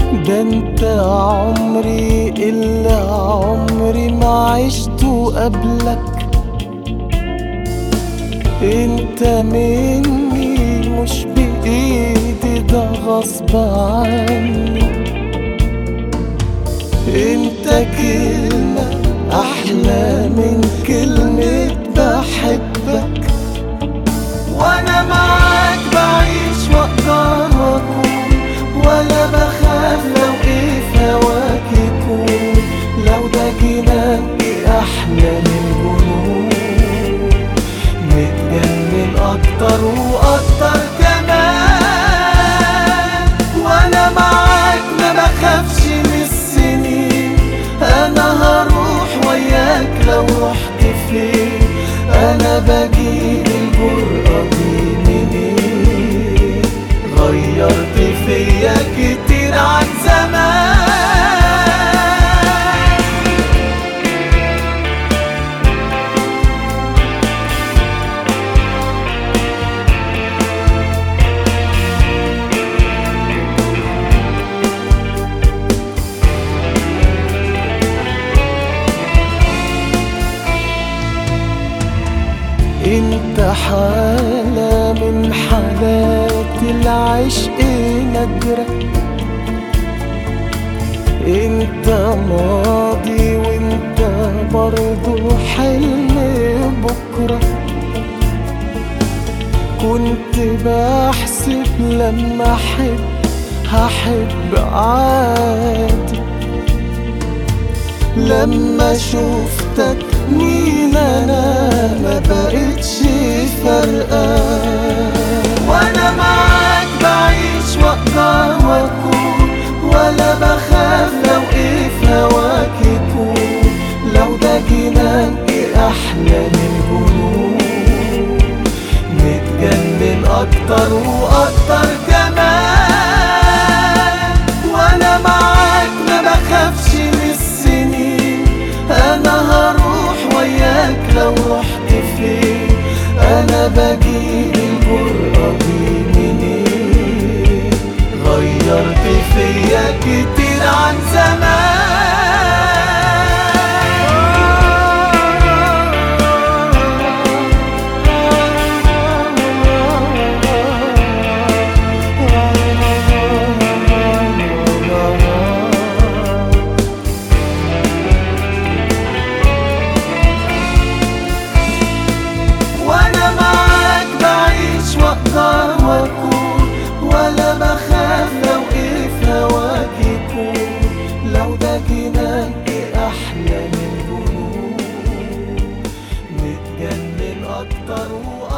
ده انت عمري اللي عمري ما عشته قبلك. انت مني مش بإيدي، ده غصب عني. انت كلمة احلى من كلمة بحبك، وانا معاك بعيش واقدر واكون، ولا بخاف لو ايه في هواك يكون. لو ده جناني احلى من الجنون، متجنن اكتر واكتر كمان. وانا معاك ما بخافش من السنين، انا هروح وياك لو رحت فين. انا بجيب الجرأة دي منين؟ غيرت فيا كتير عن زمان. انت حالة من حالات العشق نادرة. انت ماضي وانت برضو حلم بكرة. كنت بحسب لما احب هحب عادي، لما شوفتك مين انا ما بقتش فارقة. وانا معاك بعيش واقدر واكون، ولا بخاف لو ايه في هواك يكون. لو ده جناني احلى من الجنون، متجنن اكتر واكتر كمان. وانا معاك ما بخافش من السنين، انا هروح وياك لو رحت فين. انا بجيب الجرأة دي منين؟ غيرت فيا كتير عن زمان. واقدر واكون، ولا بخاف لو ايه في هواك يكون. لو ده جناني احلى من الجنون، متجنن اكتر